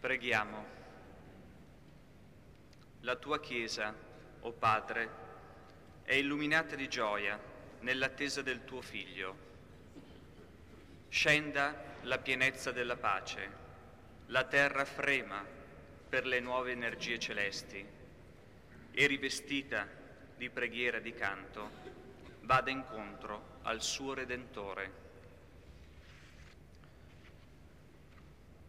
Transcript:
Preghiamo. La tua Chiesa, o Padre, è illuminata di gioia nell'attesa del tuo Figlio. Scenda la pienezza della pace, la terra frema per le nuove energie celesti e rivestita di preghiera e di canto vada incontro al suo Redentore.